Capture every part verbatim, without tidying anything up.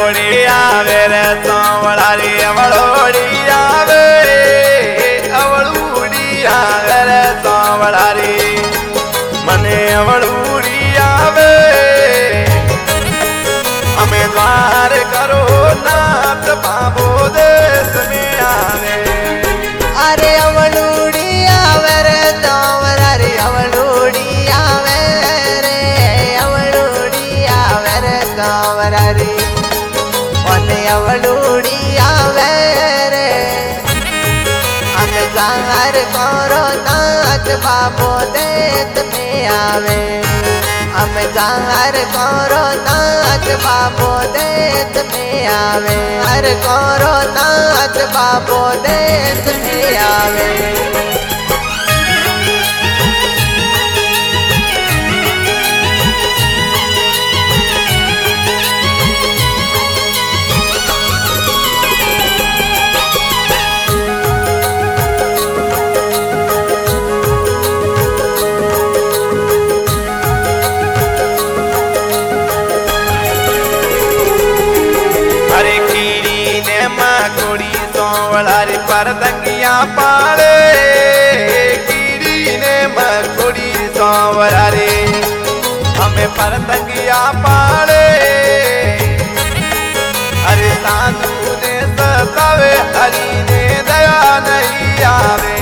अवलोड़ी आवे रे सांवला रे अवलोड़ी आवे अवलोड़ी आवे रे सांवला रे मने अवलोड़ी आवे हमें द्वार करो नाथ बाबो देश में आवे। अरे अवलोड़ी आवे रे सांवला रे अवलोड़ी आवे रे अवलोड़ी आवे रे सांवला रे मने अवलोड़ी आवे रे हमें द्वार करो नाथ बाबो देश में आवे। हमें द्वार करो नाथ बाबो देश में आवे। हर करो नाथ बाबो देश में आवे। रे परदंगिया पाले कीड़ी ने मकोड़ी सांवला रे हमें परदंगिया पाले। अरे साधु ने सतावे हरि ने दया नहीं आवे।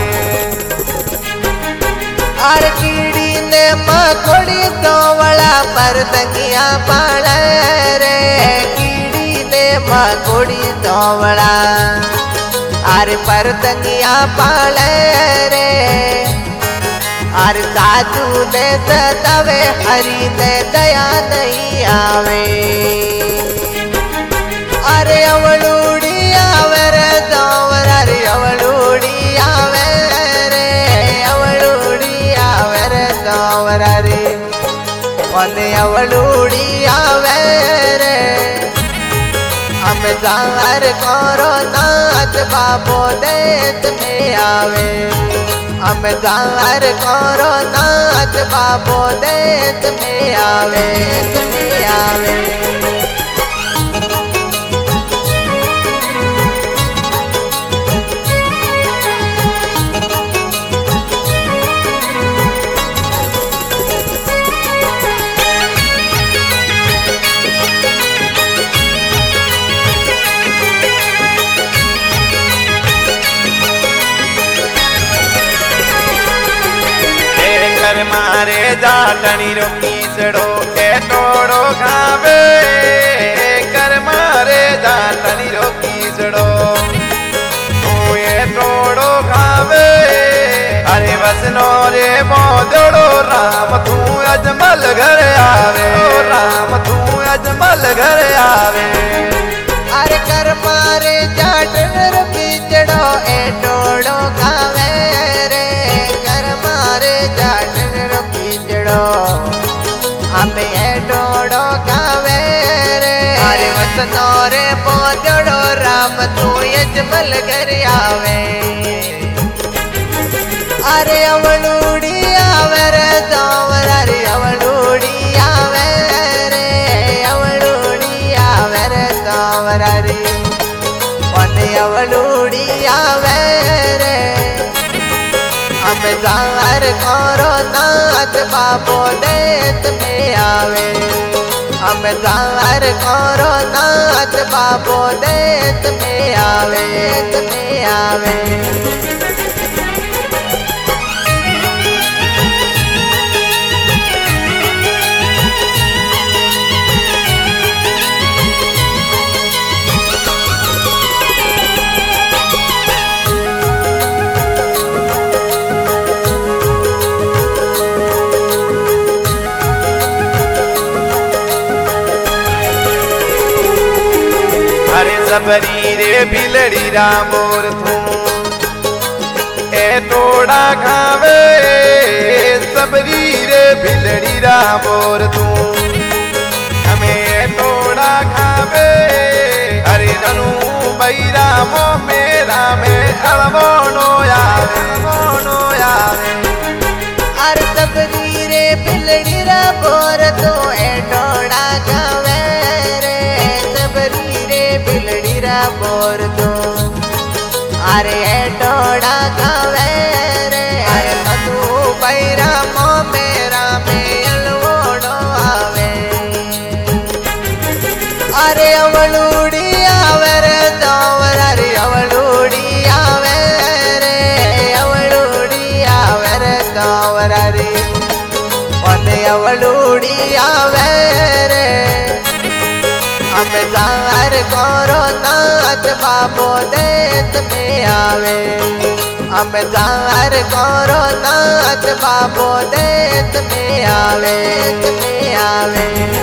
अरे कीड़ी ने मकोड़ी सांवला परदंगिया पाले रे कीड़ी ने मकोड़ी सांवला अरे परदंगिया पाले रे। अरे साधु ने सतावे हरि ने दया नहीं आवे। अरे अवलोड़ी आवे रे सांवला रे अवलोड़ी आवे रे अवलोड़ी आवे रे सांवला रे मने अवलोड़ी आवे रे हमें द्वार करो नाथ बाबो देश में आवे। हमें द्वार करो नाथ बाबो देश में आवे में आवे। कर मारे जाटनी रो कीचड़ो के टोड़ो खावे कर मारे जाटनी रो कीचड़ो तू ये टोड़ो खावे। अरे वसनो रे मोदड़ो राम तू अजमल घर आवे राम तू अजमल घर आवे। अरे कर मारे जाटन रो कीचड़ो ए टोड़ो खावे रे कर मारे जाटन रो कीचड़ो हमें टोड़ो खावे रे। अरे वसनो रे मोदड़ो राम तू अजमल घर आवे। अरे अवलोड़ी आवे रे सांवला रे अवलोड़ी आवे रे अवलोड़ी आवे रे सांवला रे मने अवलोड़ी आवे रे हमें द्वार करो नाथ बाबो देश में आवे। हमें द्वार करो नाथ बाबो देश में आवे में आवे। सबरी रे बिलड़ी रामोर तू ए टोड़ा खावे सबरी रे बिलड़ी रामोर तू हमें टोड़ा खावे। अरे ननू भाई रामो मेरा में अड़मोनो आवे मोनो आवे। अरे सबरी रे बिलड़ी रामोर तू ए टोड़ा खावे रे सबरी बोर दो अरे टोड़ा गावे रे अरे तू बैरा मो मेरा मेलवोड़ो आवे अरे अवलूड़ी आवे रे दावर अरे अवलूड़ी आवे रे अवलूड़ी आवे रे दावर अरे ओने अवलूड़ी आवे रे हमें गार करो नाच बाबो देत में आवे हमें गार करो नाच बाबो देत में आवे में आवे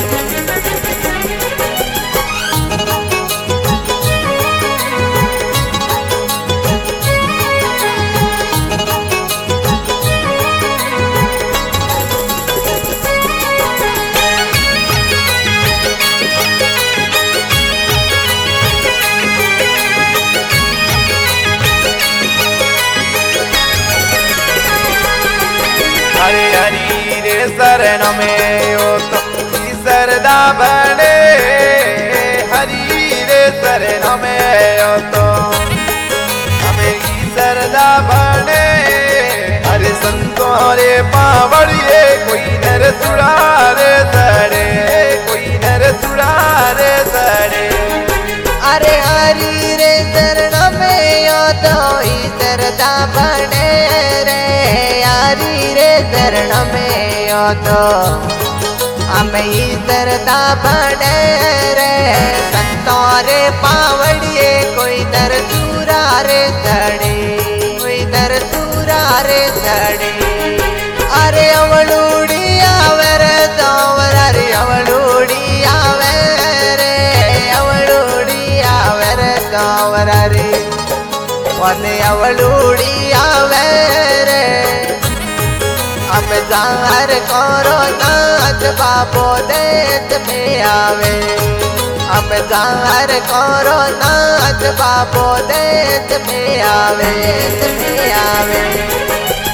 हरे हरि रे शरण में ओ तो सरदा बने हरि रे शरण में ओ तो हमें सरदा बने हरे संतों रे पावड़िए कोई नर सुरारे सड़े कोई नर सुरारे सड़े अरे हरि रे शरण में ओ तो सरदा बने रे हरि रे शरण में ओ तो हमें सरदा बने रे संतों रे पावड़िए कोई दर सूरा रे सड़े कोई दर सूरा रे सड़े अरे अवलूड़ी आवे रे दावर अरे अवलूड़ी आवे रे अवलूड़ी आवे रे दावर अरे ओने अवलूड़ी आवे रे हम गार करो नाच बाबो देत में आवे हम गार करो नाच बाबो देत में आवे में आवे